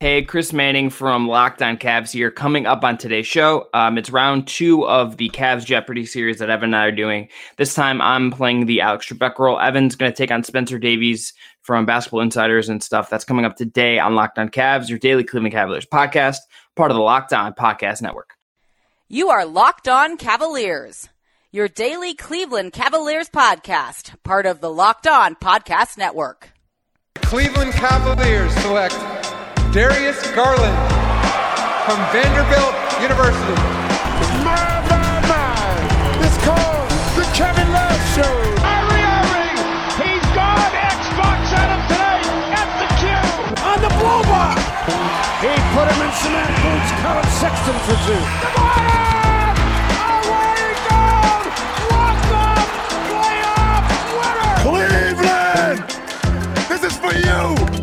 Hey, Chris Manning from Locked On Cavs here. Coming up on today's show, it's round 2 of the Cavs Jeopardy series that Evan and I are doing. This time, I'm playing the Alex Trebek role. Evan's going to take on Spencer Davies from Basketball Insiders and stuff. That's coming up today on Locked On Cavs, your daily Cleveland Cavaliers podcast, part of the Locked On Podcast Network. You are Locked On Cavaliers, your daily Cleveland Cavaliers podcast, part of the Locked On Podcast Network. Cleveland Cavaliers select Darius Garland from Vanderbilt University. My. It's called the Kevin Love Show. Ari, he's gone. Xbox at him today at the Q. On the blow by. He put him in cement boots. Colin Sexton for two. Away goal. Walk-off playoff winner. Cleveland, this is for you.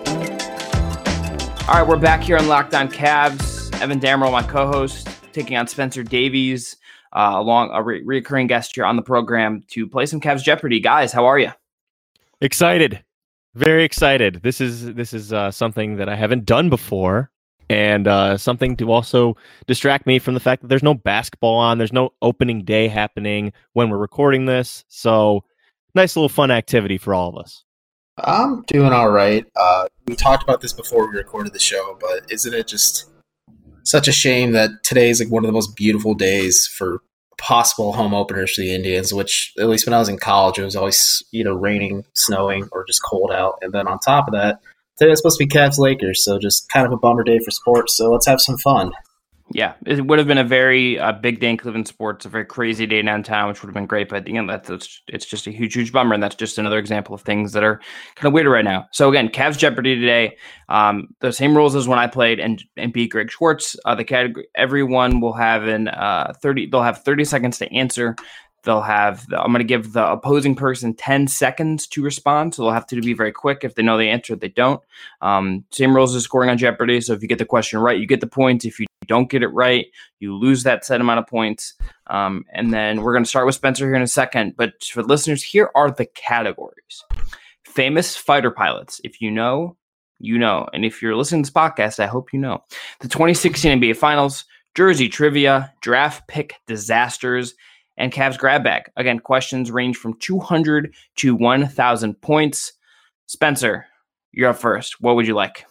All right, we're back here on Locked On Cavs. Evan Dammarell, my co-host, taking on Spencer Davies, along a recurring guest here on the program to play some Cavs Jeopardy. Guys, how are you? Excited, very excited. This is something that I haven't done before, and something to also distract me from the fact that there's no basketball on. There's no opening day happening when we're recording this, so nice little fun activity for all of us. I'm doing all right. We talked about this before we recorded the show, but isn't it just such a shame that today is like one of the most beautiful days for possible home openers for the Indians, which at least when I was in college, it was always either raining, snowing, or just cold out. And then on top of that, today is supposed to be Cavs Lakers, so just kind of a bummer day for sports. So let's have some fun. Yeah, it would have been a very big day in Cleveland sports, a very crazy day downtown, which would have been great. But again, it's just a huge bummer, and that's just another example of things that are kind of weird right now. So again, Cavs Jeopardy today, the same rules as when I played and beat Greg Schwartz. The category, everyone will have they'll have 30 seconds to answer. I'm going to give the opposing person 10 seconds to respond, so they'll have to be very quick. If they know the answer, they don't. Same rules as scoring on Jeopardy, so if you get the question right, you get the points. If you don't get it right, you lose that set amount of points. And then we're going to start with Spencer here in a second, but for listeners, here are the categories. Famous fighter pilots. If you know, you know. And if you're listening to this podcast, I hope you know. The 2016 NBA Finals, Jersey Trivia, Draft Pick Disasters, and Cavs Grab Bag. Again, questions range from 200 to 1,000 points. Spencer, you're up first. What would you like?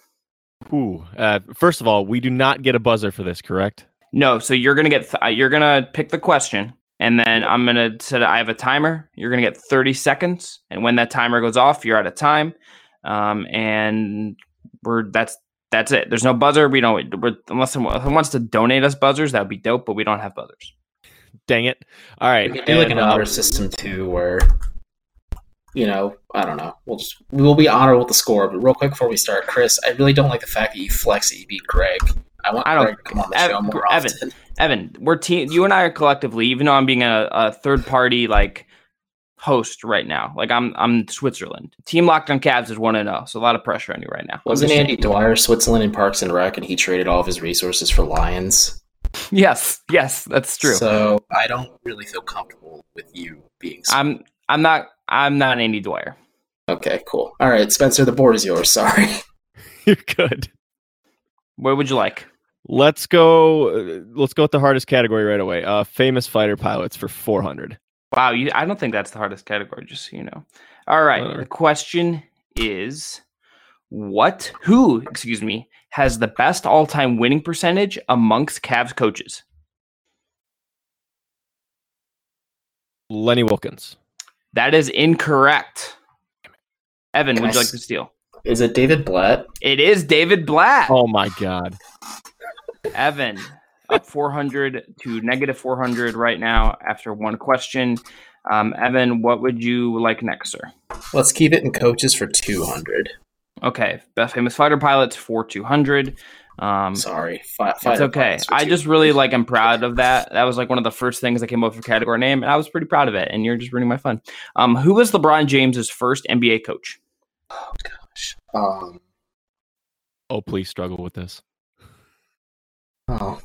First of all, we do not get a buzzer for this, correct? No, so you're gonna get you're gonna pick the question, and then I'm gonna set. I have a timer. You're gonna get 30 seconds, and when that timer goes off, you're out of time. And that's it. There's no buzzer. Unless someone wants to donate us buzzers, that would be dope. But we don't have buzzers. Dang it! All right, We could do like an honor system too, where I don't know. We'll be honored with the score. But real quick before we start, Chris, I really don't like the fact that you flex that you beat Greg. I want Greg to come on the show more often. Evan, we're you and I are collectively, even though I'm being a third party host right now. I'm Switzerland. Team Locked On Cavs is 1-0, so a lot of pressure on you right now. Wasn't Andy Dwyer Switzerland in Parks and Rec, and he traded all of his resources for Lions? Yes, that's true. So I don't really feel comfortable with you being. I'm not Andy Dwyer. Okay, cool. All right, Spencer, the board is yours. Sorry. You're good. What would you like? Let's go with the hardest category right away. Famous fighter pilots for 400. Wow, I don't think that's the hardest category, just so you know. All right, the question is, who has the best all-time winning percentage amongst Cavs coaches? Lenny Wilkins. That is incorrect. Evan, would you like to steal? Is it David Blatt? It is David Blatt. Oh my God. Evan, up 400 to negative 400 right now after one question. Evan, what would you like next, sir? Let's keep it in coaches for 200. Okay, best famous fighter pilots for 200. Sorry, it's okay. I just really am proud of that. That was one of the first things that came up for category name, and I was pretty proud of it. And you're just ruining my fun. Who was LeBron James's first NBA coach? Oh gosh. Oh, please struggle with this. Oh.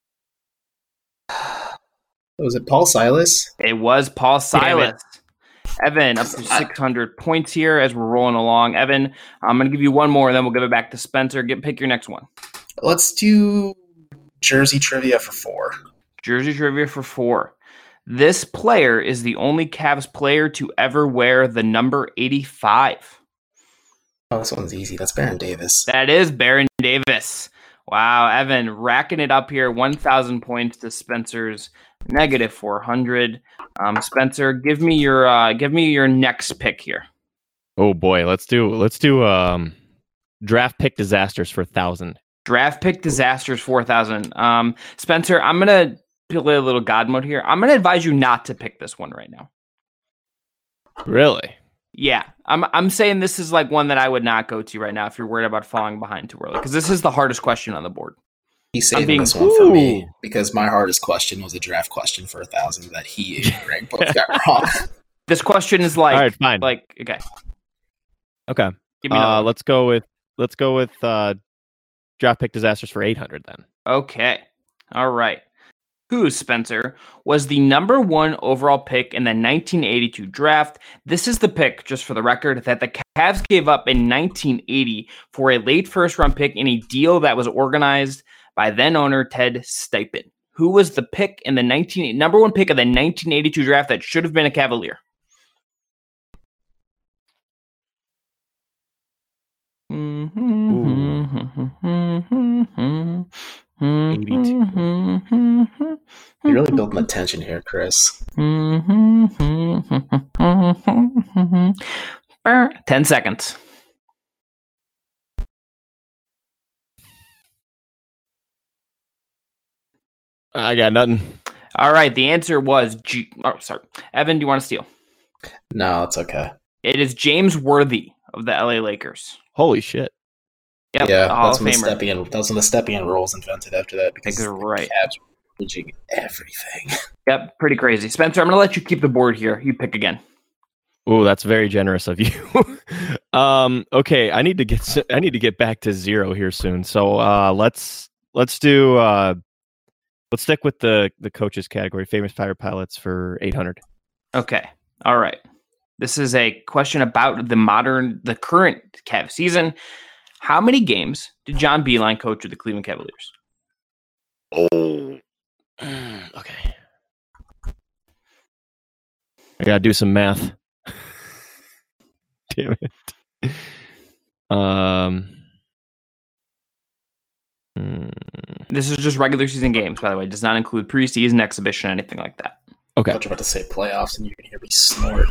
Was it Paul Silas? It was Paul Silas. Evan, up to 600 points here as we're rolling along. Evan, I'm going to give you one more, and then we'll give it back to Spencer. Pick your next one. Let's do Jersey trivia for 4. Jersey trivia for 4. This player is the only Cavs player to ever wear the number 85. Oh, this one's easy. That's Baron Davis. That is Baron Davis. Wow, Evan racking it up here. 1,000 points to Spencer's negative 400. Spencer, give me your next pick here. Oh boy, let's do draft pick disasters for 1,000. Draft pick disasters 4,000. Spencer, I'm gonna play a little God mode here. I'm gonna advise you not to pick this one right now. Really? Yeah, I'm saying this is like one that I would not go to right now if you're worried about falling behind too early, because this is the hardest question on the board. He's saving this one for me because my hardest question was a draft question for 1,000 that he and Greg both got wrong. This question is like, all right, fine. Like, okay. Give me let's go with draft pick disasters for 800 then. Okay. All right. Who, Spencer, was the number 1 overall pick in the 1982 draft? This is the pick, just for the record, that the Cavs gave up in 1980 for a late first-round pick in a deal that was organized by then-owner Ted Steichen. Who was the pick in the number 1 pick of the 1982 draft that should have been a Cavalier? You really building the tension here, Chris. 10 seconds. I got nothing. All right, the answer was Evan, do you want to steal? No, it's okay. It is James Worthy of the LA Lakers. Holy shit. Yep, yeah, that's when the Stepien rules invented after that, because the Cavs were changing everything. Yep, pretty crazy. Spencer, I'm going to let you keep the board here. You pick again. Oh, that's very generous of you. Okay, I need to get back to 0 here soon. So let's stick with the coaches category, famous fighter pilots for 800. Okay, all right. This is a question about the current Cavs season. How many games did John Beilein coach with the Cleveland Cavaliers? Oh, okay. I gotta do some math. Damn it. This is just regular season games, by the way. It does not include preseason, exhibition, anything like that. Okay. I thought you were about to say playoffs, and you can hear me snort.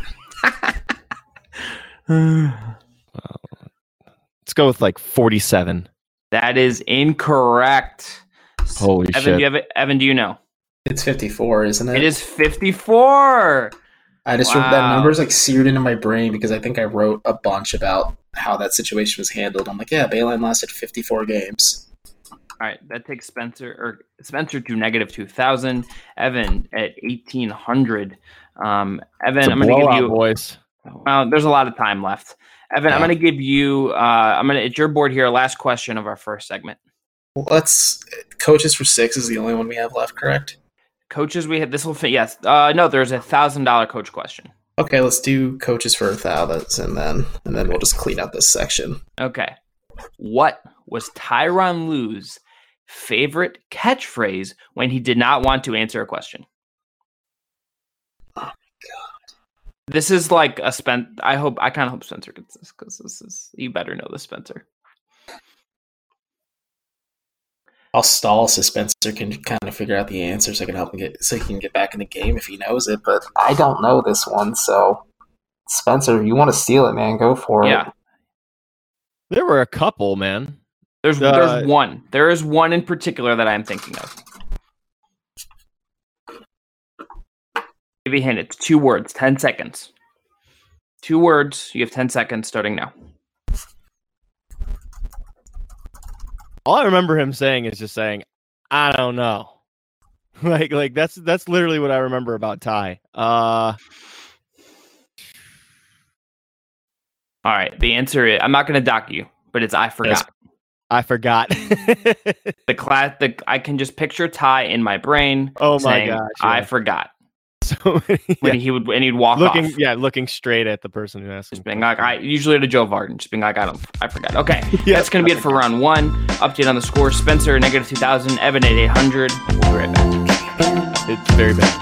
Let's go with like 47. That is incorrect. Holy shit. Evan, do you know? It's 54, isn't it? It is 54. I just remember that number's like seared into my brain because I think I wrote a bunch about how that situation was handled. I'm like, yeah, Beilein lasted 54 games. All right, that takes Spencer to negative 2,000. Evan at 1,800. Evan, I'm going to give you. Boys. Well, there's a lot of time left. Evan, I'm going to give you. It's your board here. Last question of our first segment. Coaches for 6 is the only one we have left, correct? Coaches, we had this will fit. Yes. No, there's $1,000 coach question. Okay, let's do coaches for 1,000, and then we'll just clean out this section. Okay. What was Tyronn Lue's favorite catchphrase when he did not want to answer a question? Oh my god! This is like a I kind of hope Spencer gets this because this is you better know this, Spencer. I'll stall so Spencer can kind of figure out the answer so I can help him he can get back in the game if he knows it. But I don't know this one, so Spencer, if you want to steal it, man, go for it. Yeah. There were a couple, man. There's one. There is one in particular that I'm thinking of. Give you a hint. It's 2 words, 10 seconds. 2 words. You have 10 seconds starting now. All I remember him saying is just saying, "I don't know." like that's literally what I remember about Ty. All right. The answer is I'm not going to dock you, but it's I forgot. Yes. I forgot. I can just picture Ty in my brain. Oh my saying, gosh! Yeah. I forgot. So when he'd walk looking, off. looking straight at the person who asked him. Just being like, I usually to Joe Varden, just being like, I forgot. Okay, that's gonna be it for round 1. Update on the score: Spencer negative 2,000, Evan at 800. We'll be right back. It's very bad.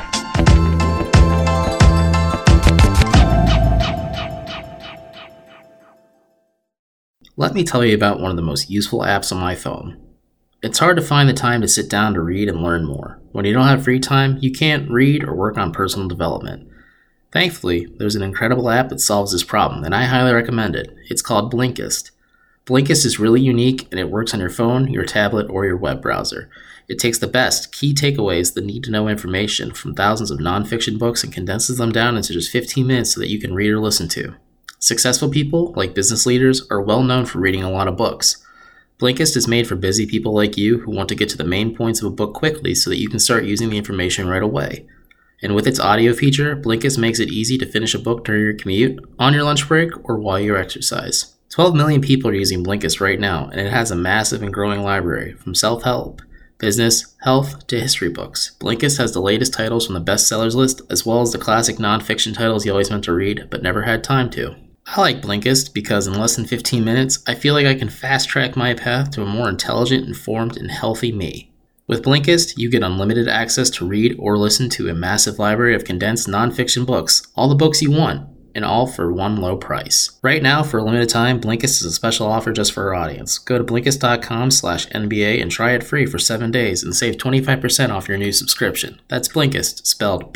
Let me tell you about one of the most useful apps on my phone. It's hard to find the time to sit down to read and learn more. When you don't have free time, you can't read or work on personal development. Thankfully, there's an incredible app that solves this problem, and I highly recommend it. It's called Blinkist. Blinkist is really unique, and it works on your phone, your tablet, or your web browser. It takes the best key takeaways, the need-to-know information from thousands of nonfiction books and condenses them down into just 15 minutes so that you can read or listen to. Successful people, like business leaders, are well known for reading a lot of books. Blinkist is made for busy people like you who want to get to the main points of a book quickly so that you can start using the information right away. And with its audio feature, Blinkist makes it easy to finish a book during your commute, on your lunch break, or while you exercise. 12 million people are using Blinkist right now, and it has a massive and growing library, from self-help, business, health, to history books. Blinkist has the latest titles from the bestsellers list, as well as the classic nonfiction titles you always meant to read, but never had time to. I like Blinkist because in less than 15 minutes, I feel like I can fast-track my path to a more intelligent, informed, and healthy me. With Blinkist, you get unlimited access to read or listen to a massive library of condensed nonfiction books, all the books you want, and all for one low price. Right now, for a limited time, Blinkist is a special offer just for our audience. Go to Blinkist.com/NBA and try it free for 7 days and save 25% off your new subscription. That's Blinkist, spelled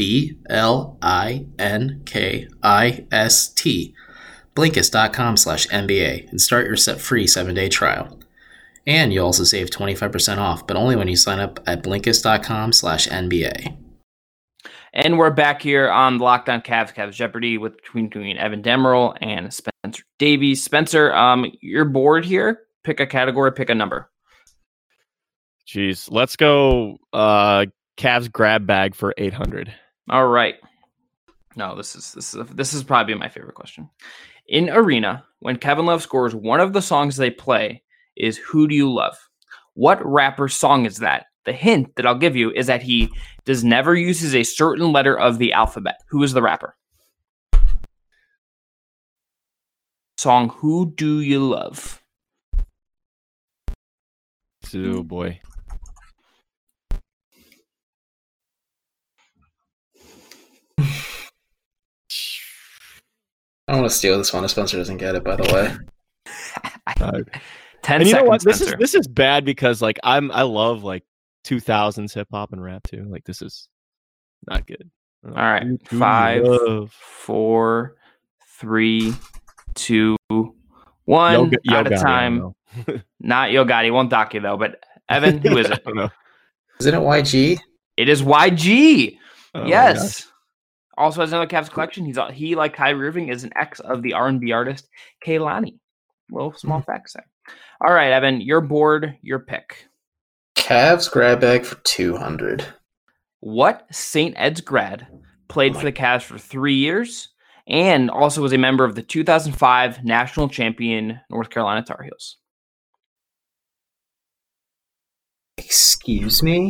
Blinkist. Blinkist.com/NBA and start your free 7-day trial. And you'll also save 25% off, but only when you sign up at Blinkist.com/NBA. And we're back here on the Locked On Cavs Jeopardy between Evan Demerol and Spencer Davies. Spencer, you're bored here. Pick a category, pick a number. Jeez, let's go Cavs grab bag for 800. All right. No, this is probably my favorite question. In Arena, when Kevin Love scores, one of the songs they play is "Who Do You Love?" What rapper's song is that? The hint that I'll give you is that he does never uses a certain letter of the alphabet. Who is the rapper? Song "Who Do You Love?" Oh boy. I don't want to steal this one if Spencer doesn't get it, by the way. 10 and you seconds, know what? Spencer. This is bad because like I love like 2000s hip hop and rap too. Like this is not good. All right. 5, 4, 3, 2, 1. Out of time. Not Yo Gotti. Won't dock you though. But Evan, who is it? I don't know. Isn't it YG? It is YG. Oh, Yes. Also has another Cavs collection. He like Kyrie Irving is an ex of the R&B artist Kehlani. Little small facts there. All right, Evan, your board, your pick. Cavs grab bag for 200. What St. Ed's grad played for the Cavs for 3 years and also was a member of the 2005 national champion North Carolina Tar Heels? Excuse me?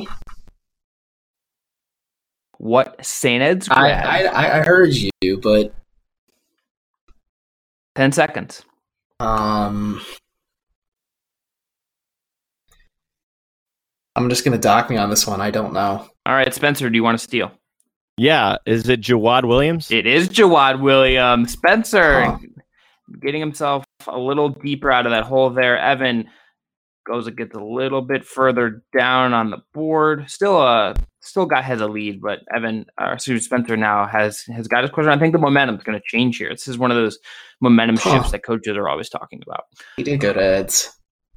What St. Ed's grad? I heard you, but 10 seconds. I'm just gonna dock me on this one. I don't know. All right, Spencer, do you want to steal? Yeah, is it Jawad Williams? It is Jawad Williams. Spencer getting himself a little deeper out of that hole there. Evan gets a little bit further down on the board. Still has a lead, but Spencer now has got his question. I think the momentum is going to change here. This is one of those momentum shifts that coaches are always talking about. He did go to Eds.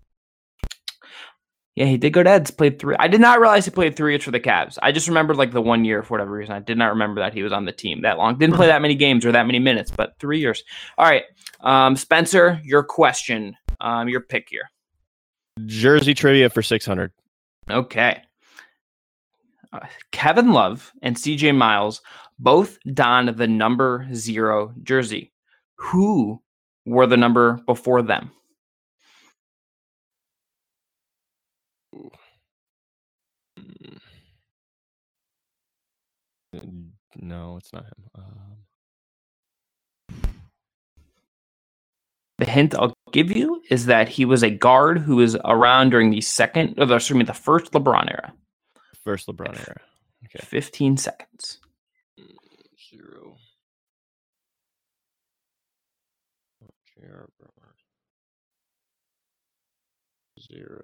Yeah, he did go to Eds. Played 3. I did not realize he played 3 years for the Cavs. I just remembered like the 1 year for whatever reason. I did not remember that he was on the team that long. Didn't play that many games or that many minutes, but 3 years. All right, Spencer, your question, your pick here. Jersey trivia for 600. Okay. Kevin Love and CJ Miles both donned the number 0 jersey. Who wore the number before them? No, it's not him. The hint I'll give you is that he was a guard who was around during the first LeBron era. First LeBron era. Okay. 15 seconds. 0. J.R. Bremer. 0.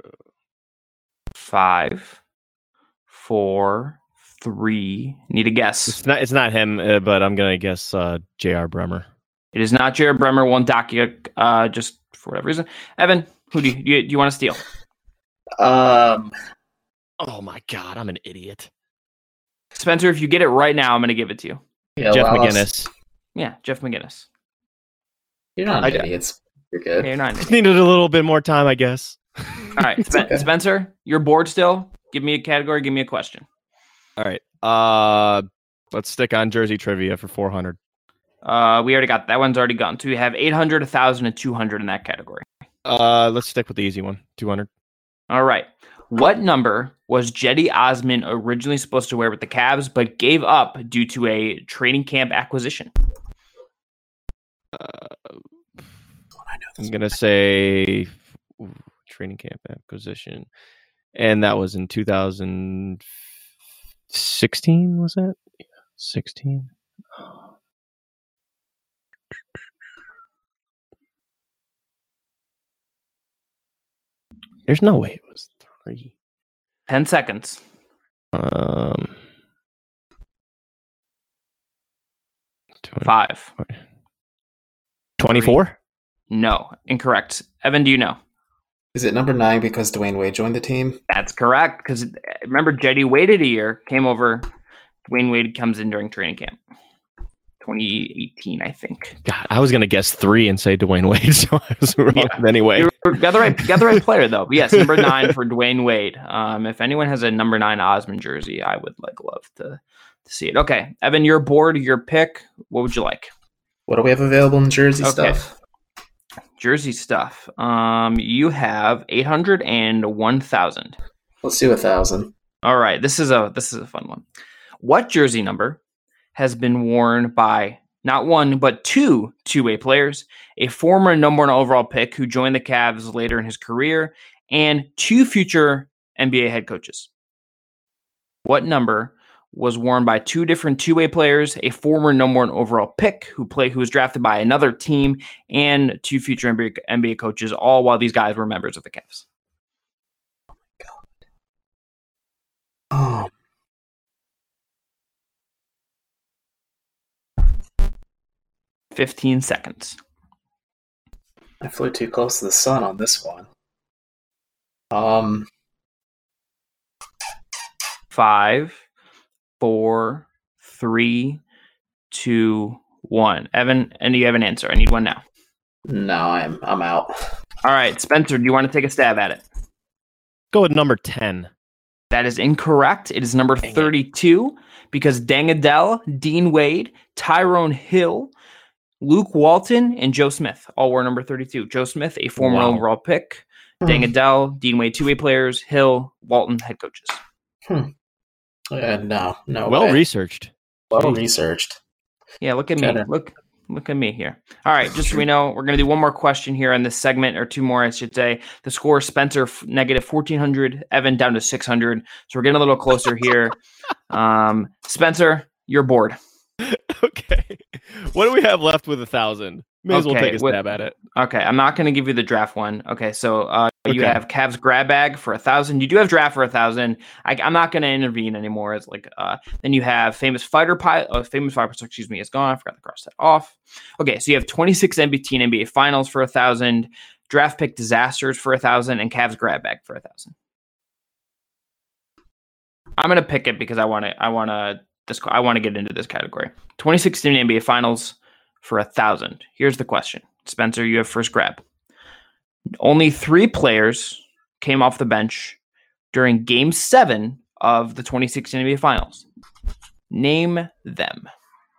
5, 4, 3. Need a guess. It's not him, but I'm gonna guess J.R. Bremer. It is not Jared Bremer. One Dakia, just for whatever reason. Evan, who do you want to steal? Oh my God, I'm an idiot. Spencer, if you get it right now, I'm going to give it to you. Yeah, Jeff McGinnis. Yeah, Jeff McGinnis. You're not an idiot. You're good. Okay, you're not. Just needed a little bit more time, I guess. All right, Spencer, you're bored still. Give me a category. Give me a question. All right. Let's stick on Jersey trivia for 400. We already got that one's already gone. So we have 800, 1,000, and 200 in that category. Let's stick with the easy one. 200. All right. What number was Cedi Osman originally supposed to wear with the Cavs, but gave up due to a training camp acquisition? I'm gonna say training camp acquisition, and that was in 2016. Was it? Yeah, 16. There's no way it was 3. 10 seconds. 5. 24? No, incorrect. Evan, do you know? Is it number 9 because Dwayne Wade joined the team? That's correct. Because remember, Cedi waited a year, came over. Dwayne Wade comes in during training camp. 2018, I think. God, I was gonna guess 3 and say Dwayne Wade, so I was wrong. Yeah. Anyway, you got the right player though. But yes, number 9 for Dwayne Wade. If anyone has a number 9 Osman jersey, I would love to see it. Okay, Evan, your board, your pick. What would you like? What do we have available in jersey stuff? Jersey stuff. You have 800 and 1,000. Let's do 1,000. All right, this is a fun one. What jersey number has been worn by not one, but two two-way players, a former number 1 overall pick who joined the Cavs later in his career, and 2 future NBA head coaches? What number was worn by 2 different two-way players, a former number 1 overall pick who was drafted by another team, and 2 future NBA coaches, all while these guys were members of the Cavs? Oh my God. 15 seconds. I flew too close to the sun on this one. 5, 4, 3, 2, 1. Evan, and do you have an answer? I need one now. No, I'm out. All right, Spencer, do you want to take a stab at it? Go with number 10. That is incorrect. It is number 32 because Deng Adel, Dean Wade, Tyrone Hill, Luke Walton, and Joe Smith all were number 32. Joe Smith, a former overall pick. Deng Adel, Dean Wade, two-way players. Hill, Walton, head coaches. No. Well researched. Well researched. Yeah, look at me. Look at me here. All right, just so we know, we're going to do one more question here on this segment, or 2 more, I should say. The score, Spencer, negative 1,400, Evan down to 600. So we're getting a little closer here. Spencer, you're bored. Okay. What do we have left with 1,000? May as well take a stab at it. Okay, I'm not going to give you the draft one. Okay, so you have Cavs grab bag for 1,000. You do have draft for 1,000. I'm not going to intervene anymore. It's like then you have famous fighter pilot. Famous fighter, excuse me, is gone. I forgot to cross that off. Okay, so you have 26 NBA Finals for 1,000, draft pick disasters for 1,000, and Cavs grab bag for 1,000. I'm going to pick it because I want to get into this category. 2016 NBA Finals for 1,000. Here's the question. Spencer, you have first grab. Only 3 players came off the bench during Game 7 of the 2016 NBA Finals. Name them.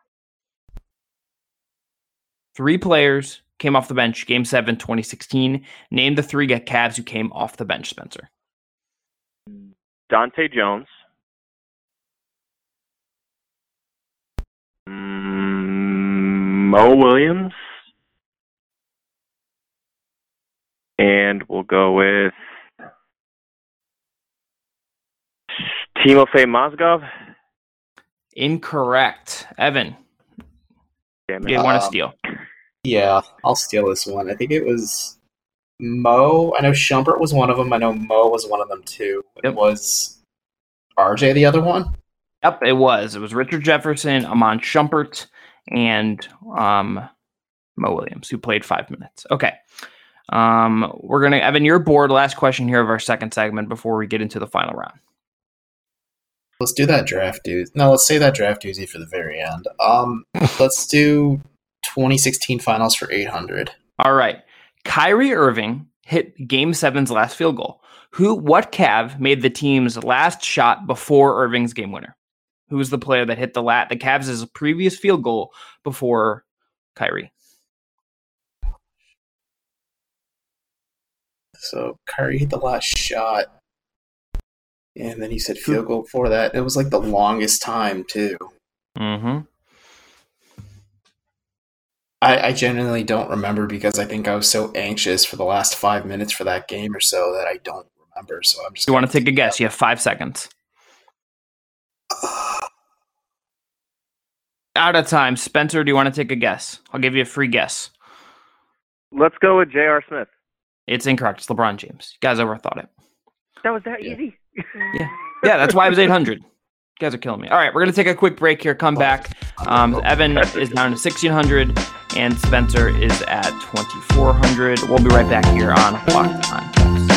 3 players came off the bench, Game 7, 2016. Name the 3 Cavs who came off the bench, Spencer. Dante Jones, Mo Williams. And we'll go with Timofey Mozgov. Incorrect. Evan, Damn it. you want to steal? Yeah, I'll steal this one. I think it was Mo. I know Shumpert was one of them. I know Mo was one of them too. Yep. Was RJ the other one? Yep, it was. It was Richard Jefferson, Amon Shumpert, and Mo Williams, who played 5 minutes. Okay. We're going to, Evan, you're bored. Last question here of our second segment before we get into the final round. Let's do that draft doozy. No, let's say that draft doozy for the very end. Let's do 2016 finals for 800. All right. Kyrie Irving hit Game 7's last field goal. What Cav made the team's last shot before Irving's game winner? Who was the player that hit the Cavs' previous field goal before Kyrie? So Kyrie hit the last shot, and then he said field goal before that. It was like the longest time too. Mm-hmm. I genuinely don't remember because I think I was so anxious for the last 5 minutes for that game or so that I don't remember. So I'm just. You want to take a guess? You have 5 seconds. Out of time. Spencer, do you want to take a guess? I'll give you a free guess. Let's go with J.R. Smith. It's incorrect. It's LeBron James. You guys overthought it. That was that easy. Yeah, that's why it was 800. You guys are killing me. All right, we're going to take a quick break here, come back. Evan is down to 1,600, and Spencer is at 2,400. We'll be right back here on Locked On Cavs.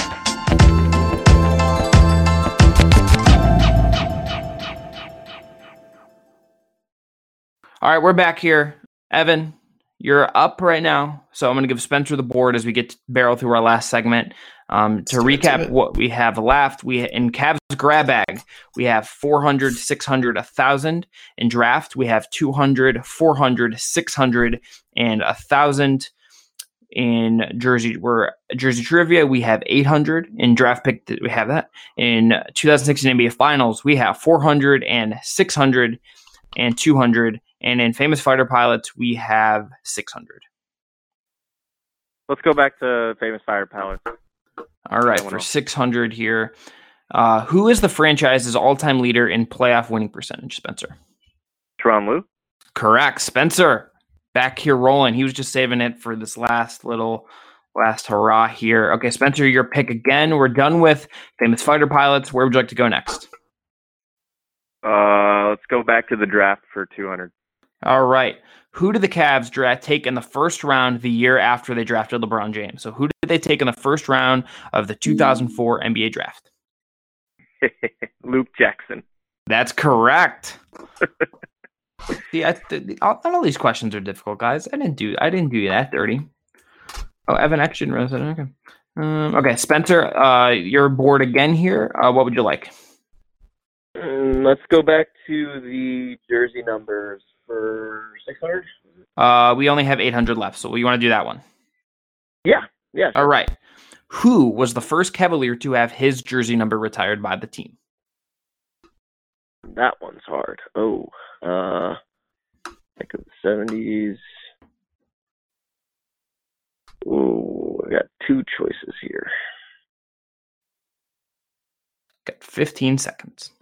All right, we're back here. Evan, you're up right now, so I'm going to give Spencer the board as we get to barrel through our last segment. To recap what we have left, in Cavs grab bag, we have 400, 600, 1,000. In draft, we have 200, 400, 600, and 1,000. In jersey trivia, we have 800. In draft pick, we have that. In 2016 NBA Finals, we have 400 and 600 and 200. And in Famous Fighter Pilots, we have 600. Let's go back to Famous Fighter Pilots. All right, for 600 here. Who is the franchise's all-time leader in playoff winning percentage, Spencer? Tyronn Lue. Correct. Spencer, back here rolling. He was just saving it for this last hurrah here. Okay, Spencer, your pick again. We're done with Famous Fighter Pilots. Where would you like to go next? Let's go back to the draft for 200. All right. Who did the Cavs take in the first round the year after they drafted LeBron James? So who did they take in the first round of the 2004 NBA draft? Luke Jackson. That's correct. See, all these questions are difficult, guys. I didn't do that dirty. Oh, Evan actually didn't realize that. Okay. Okay, Spencer, you're bored again here. What would you like? Let's go back to the jersey numbers for 600. We only have 800 left, so you want to do that one? Yeah. Sure. All right. Who was the first Cavalier to have his jersey number retired by the team? That one's hard. Think of the 70s. I got 2 choices here. Got 15 seconds.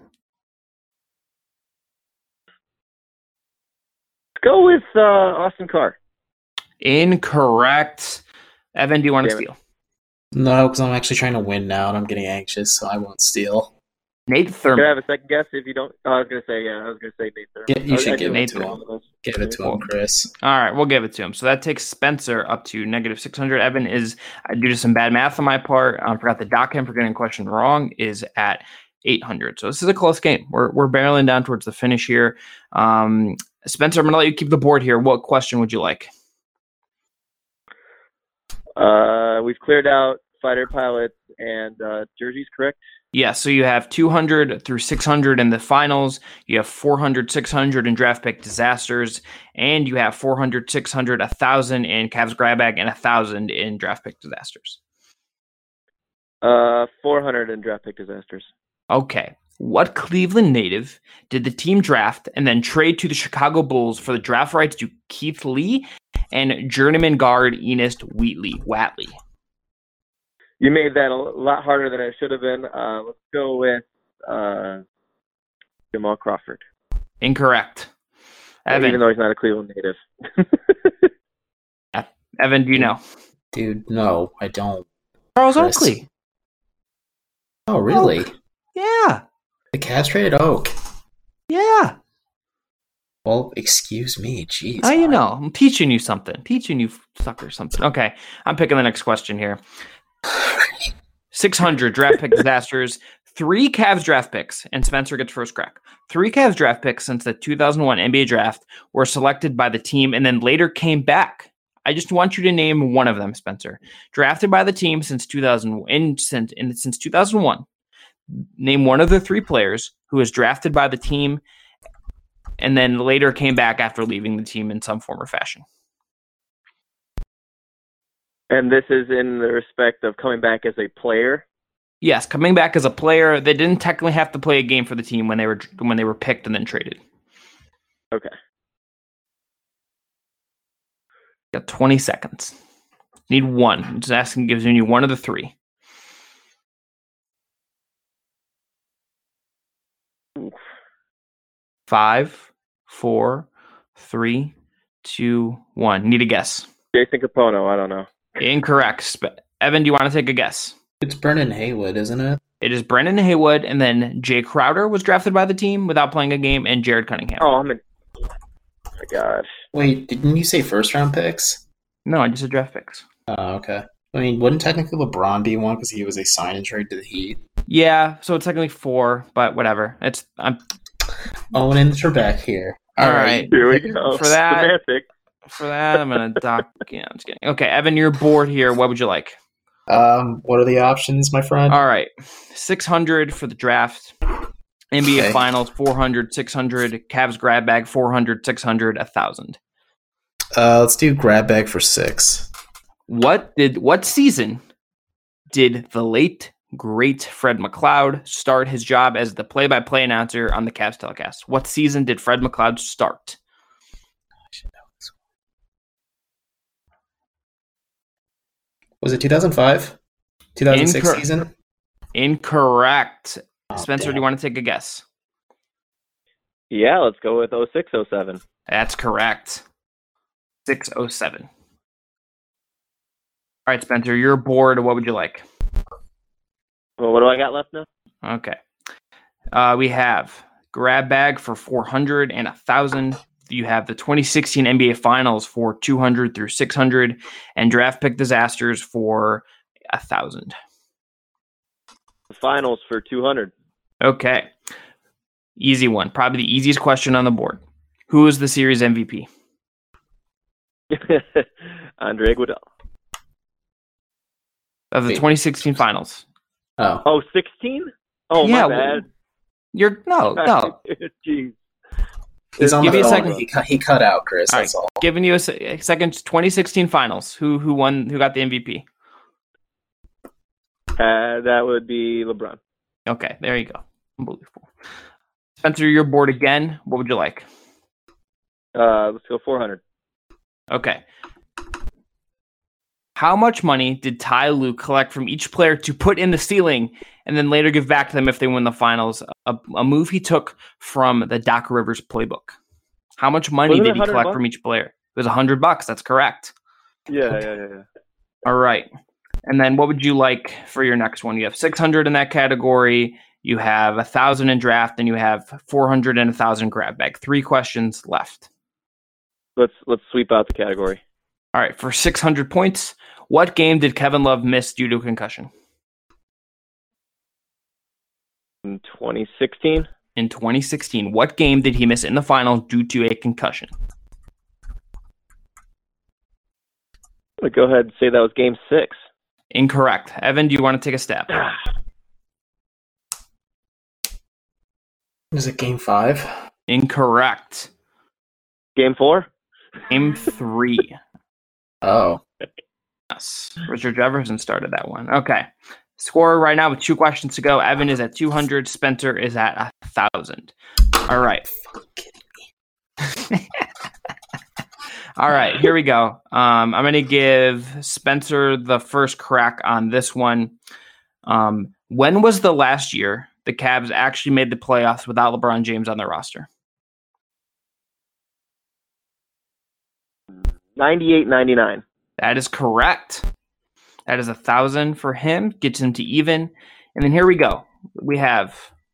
Go with Austin Carr. Incorrect. Evan, do you want to steal? No, because I'm actually trying to win now, and I'm getting anxious, so I won't steal. Nate Thurman. Can I have a second guess if you don't? I was going to say Nate Thurman. You should give it to him. Give it to him, Chris. All right, we'll give it to him. So that takes Spencer up to -600. Evan is, due to some bad math on my part, I forgot to dock him for getting a question wrong, is at 800. So this is a close game. We're barreling down towards the finish here. Spencer, I'm going to let you keep the board here. What question would you like? We've cleared out fighter pilots and jerseys, correct? Yeah, so you have 200 through 600 in the finals. You have 400, 600 in draft pick disasters. And you have 400, 600, 1,000 in Cavs grab bag, and 1,000 in draft pick disasters. 400 in draft pick disasters. Okay. What Cleveland native did the team draft and then trade to the Chicago Bulls for the draft rights to Keith Lee and journeyman guard Enos Watley? You made that a lot harder than it should have been. Let's go with Jamal Crawford. Incorrect. Evan. Even though he's not a Cleveland native. Evan, do you know? Dude, no, I don't. Charles Chris. Oakley. Oh, really? Oak. Yeah. The Cavs traded Oak. Yeah. Well, excuse me. Jeez. Oh, you know. I'm teaching you something. Teaching you sucker something. Okay. I'm picking the next question here. 600 draft pick disasters. 3 Cavs draft picks, and Spencer gets first crack. 3 Cavs draft picks since the 2001 NBA draft were selected by the team and then later came back. I just want you to name one of them, Spencer. Drafted by the team since 2001. Name one of the 3 players who was drafted by the team and then later came back after leaving the team in some form or fashion. And this is in the respect of coming back as a player? Yes, coming back as a player. They didn't technically have to play a game for the team when they were picked and then traded. Okay. Got 20 seconds. Need one. I'm just asking, gives you one of the 3. Oof. 5, 4, 3, 2, 1. Need a guess. Jason Capono, I don't know. Incorrect. Evan, do you want to take a guess? It's Brennan Haywood, isn't it? It is Brendan Haywood, and then Jay Crowder was drafted by the team without playing a game, and Jared Cunningham. Oh my gosh. Wait, didn't you say first round picks? No, I just said draft picks. Oh, okay. I mean, wouldn't technically LeBron be one because he was a sign and trade to the Heat? Yeah, so it's technically 4, but whatever. I'm Owning Trebek here. all right. Here we go. For that- Semantic. For that, I'm gonna dock. Yeah, I'm just kidding. Okay, Evan, you're bored here. What would you like? What are the options, my friend? All right, 600 for the draft. NBA Okay. Finals 400, 600. Cavs grab bag 400, 600, 1,000. Let's do grab bag for 6. What season did the late great Fred McLeod start his job as the play-by-play announcer on the Cavs telecast? What season did Fred McLeod start? Was it 2005? 2006 season? Incorrect. Oh, Spencer, damn. do you want to take a guess? Yeah, let's go with 06-07. That's correct. 607. All right, Spencer, you're bored. What would you like? Well, what do I got left now? Okay. We have grab bag for 400 and 1,000. You have the 2016 NBA Finals for 200 through 600, and draft pick disasters for 1,000. The finals for 200. Okay. Easy one. Probably the easiest question on the board. Who is the series MVP? Andre Iguodala. Of the Wait. 2016 Finals. Oh. Oh, 16? Oh, Yeah, my bad. You're no. Jeez. He's on Give the me a phone. second. He cut out, Chris. All That's right. all. Giving you a second. 2016 Finals. Who won? Who got the MVP? That would be LeBron. Okay, there you go. Unbelievable. Spencer, you're bored again. What would you like? Let's go 400. Okay. How much money did Ty Lue collect from each player to put in the ceiling and then later give back to them if they win the finals? A move he took from the Doc Rivers playbook. How much money Wasn't did it he collect $100? from each player? It was $100. That's correct. Yeah. All right. And then what would you like for your next one? You have 600 in that category. You have 1,000 in draft, and you have 400 and 1,000 grab bag. 3 questions left. Let's sweep out the category. All right. For 600 points, what game did Kevin Love miss due to a concussion? In 2016? In 2016, what game did he miss in the finals due to a concussion? I'm going to go ahead and say that was game 6. Incorrect. Evan, do you want to take a stab? Is it game 5? Incorrect. Game 4? Game 3. Oh. Yes. Richard Jefferson started that one. Okay. Score right now with 2 questions to go. Evan is at 200. Spencer is at 1,000. All right. All right, here we go. I'm going to give Spencer the first crack on this one. When was the last year the Cavs actually made the playoffs without LeBron James on their roster? 98-99. That is correct. That is 1,000 for him. Gets him to even. And then here we go. We have.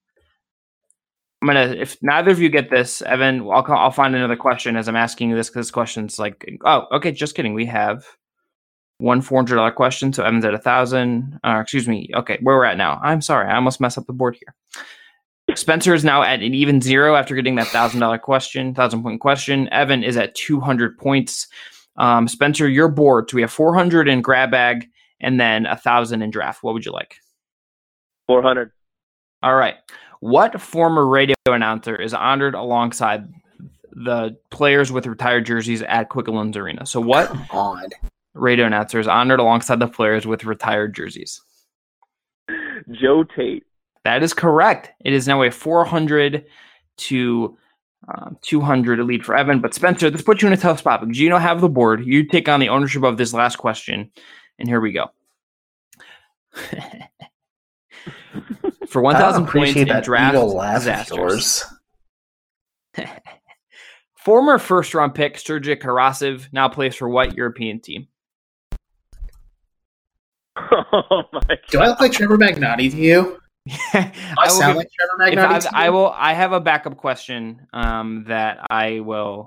If neither of you get this, Evan, I'll find another question as I'm asking you this, because this question's like, oh, okay, just kidding. We have one $400 question, so Evan's at 1,000. Excuse me. Okay, where we're at now. I'm sorry, I almost messed up the board here. Spencer is now at an even 0 after getting that $1,000 question, 1,000-point question. Evan is at 200 points. Spencer, your board. So we have 400 in grab bag and then 1,000 in draft. What would you like? 400. All right. What former radio announcer is honored alongside the players with retired jerseys at Quicken Loans Arena? So what radio announcer is honored alongside the players with retired jerseys? Joe Tate. That is correct. It is now a 400 to 200 lead for Evan. But Spencer, this puts you in a tough spot because you don't have the board. You take on the ownership of this last question. And here we go. For 1,000 points in draft disasters. Former first-round pick Sergei Karasev now plays for what European team? Oh my God. Do I look like Trevor Magnotti to you? I sound like Trevor Magnotti to you? I have a backup question that I will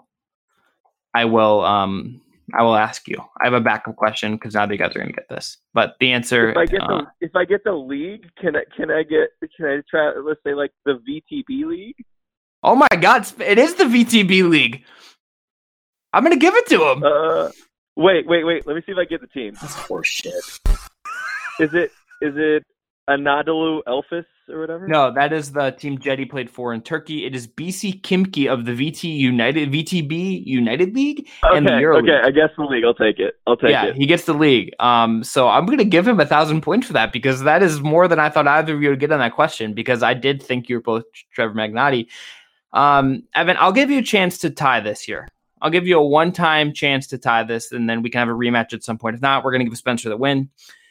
ask you. I have a backup question because now you guys are going to get this. But the answer, if I get the league, can I try? Let's say like the VTB league. Oh my God! It is the VTB league. I'm going to give it to him. Wait. Let me see if I get the team. That's horse shit. Is it Anadolu Elfis or whatever? No, that is the team Jetty played for in Turkey. It is BC Kimki of the VTB United League and the Euro League. Okay, I guess the league. I'll take it. Yeah, he gets the league. So I'm going to give him 1,000 points for that because that is more than I thought either of you would get on that question because I did think you were both Trevor Magnotti. Evan, I'll give you a chance to tie this year. I'll give you a one-time chance to tie this, and then we can have a rematch at some point. If not, we're going to give Spencer the win.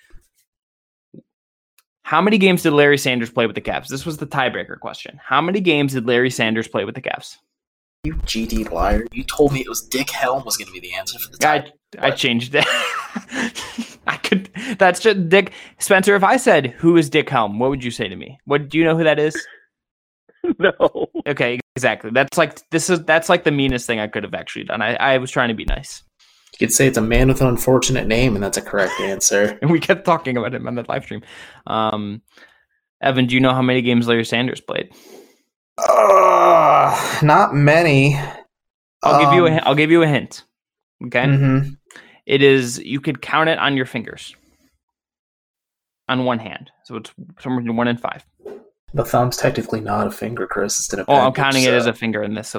How many games did Larry Sanders play with the Cavs? This was the tiebreaker question. How many games did Larry Sanders play with the Cavs? You GD liar. You told me it was Dick Helm was going to be the answer for the tie. I changed it. That's just Dick. Spencer, if I said, who is Dick Helm, what would you say to me? Do you know who that is? No. Okay, exactly. That's like the meanest thing I could have actually done. I was trying to be nice. You could say it's a man with an unfortunate name, and that's a correct answer. And we kept talking about him on that live stream. Evan, do you know how many games Larry Sanders played? Not many. I'll give you a hint. Okay. Mm-hmm. It is. You could count it on your fingers. On one hand, so it's somewhere between 1 and 5. The thumb's technically not a finger, Chris. It's an appendage. I'm counting it as a finger in this. So.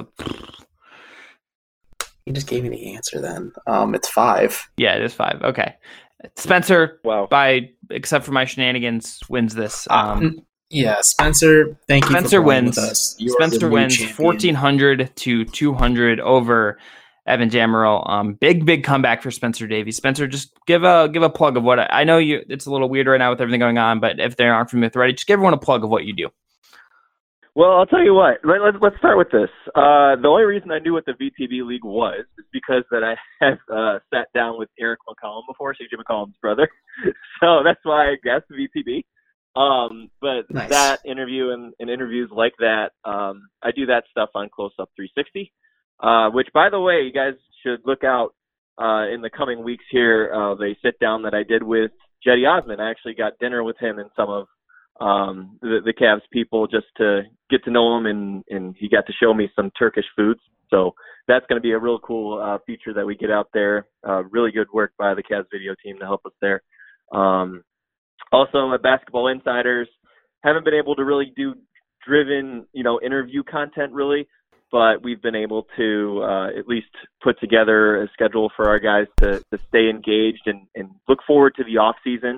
You just gave me the answer then. It's 5. Yeah, it is 5. Okay. Spencer, wow. Except for my shenanigans, wins this. Yeah, Spencer, thank you Spencer for playing wins. with us. Spencer wins 1,400 to 200 over Evan Dammarell. Big comeback for Spencer Davies. Spencer, just give a plug of what I know. It's a little weird right now with everything going on, but if they aren't familiar with already, just give everyone a plug of what you do. Well, I'll tell you what. Let's start with this. The only reason I knew what the VTB League was is because that I have sat down with Eric McCollum before, CJ McCollum's brother. So that's why I guessed VTB. But nice. That interview and interviews like that, I do that stuff on Close Up 360, which, by the way, you guys should look out in the coming weeks here. The sit down that I did with Jetty Osman. I actually got dinner with him and some of the Cavs people just to get to know him, and he got to show me some Turkish foods. So that's going to be a real cool feature that we get out there. Really good work by the Cavs video team to help us there. Also at Basketball Insiders, haven't been able to really do driven, interview content really, but we've been able to at least put together a schedule for our guys to stay engaged and look forward to the off season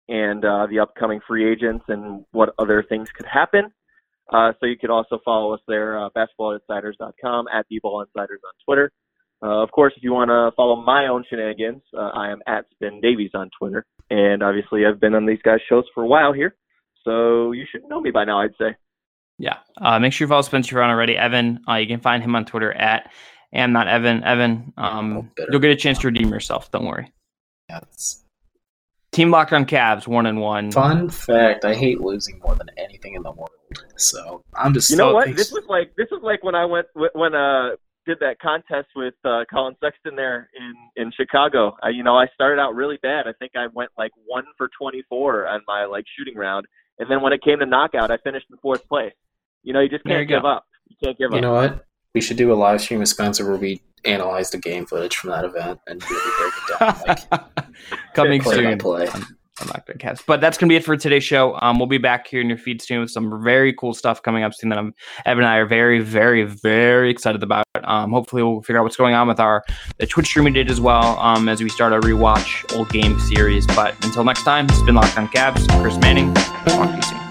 and the upcoming free agents and what other things could happen. So you can also follow us there, basketballinsiders.com, at @BBallInsiders on Twitter. Of course, if you want to follow my own shenanigans, I am at Spin Davies on Twitter. And obviously, I've been on these guys' shows for a while here, so you should know me by now, I'd say. Yeah. Make sure you follow Spencer on already. Evan, you can find him on Twitter at am not Evan. Evan, you'll get a chance to redeem yourself. Don't worry. Yes. Team Locked on Cavs, 1-1. Fun fact: I hate losing more than anything in the world. So I'm just. You know what? This was like when I did that contest with Colin Sexton there in Chicago. I started out really bad. I think I went like 1 for 24 on my shooting round, and then when it came to knockout, I finished in 4th place. You just can't give up. You can't give up. You know what? We should do a live stream with Spencer where we analyze the game footage from that event and really break it down. Coming play soon. Play. I'm not going to cast. But that's going to be it for today's show. We'll be back here in your feed soon with some very cool stuff coming up soon that Evan and I are very, very, very excited about. Hopefully we'll figure out what's going on with the Twitch stream we did as well as we start our rewatch old game series. But until next time, it's been Locked on Cavs. Chris Manning. Talk to you soon.